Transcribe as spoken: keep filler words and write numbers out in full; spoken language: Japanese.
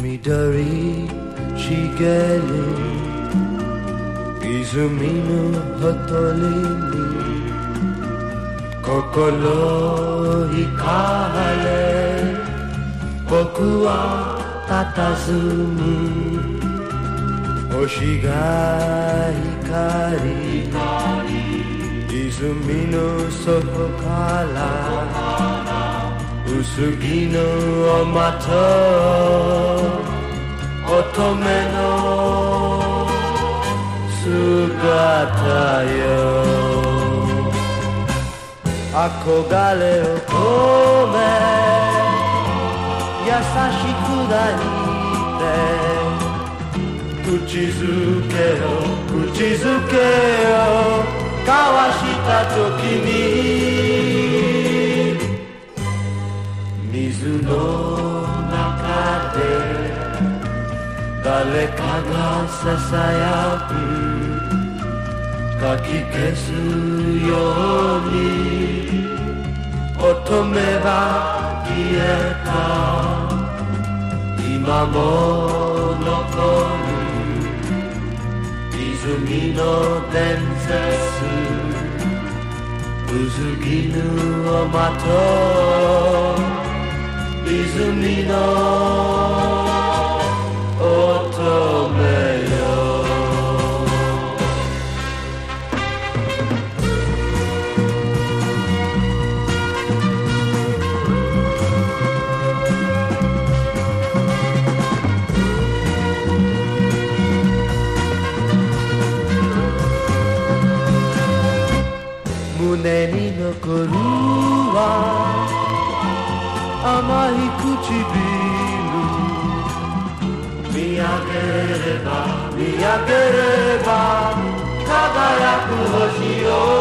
緑しげる泉のほとりに心惹かれ僕は佇む星が光泉の底から薄着の的乙女の姿よ憧れを込め優しく抱いて口づけを口づけを交わした時に水の中で誰かがささやくかき消すように乙女は消えた今も残る泉の伝説薄絹をまとう泉の乙女よ胸に残るは甘い唇見上げれば見上げれば輝く星よ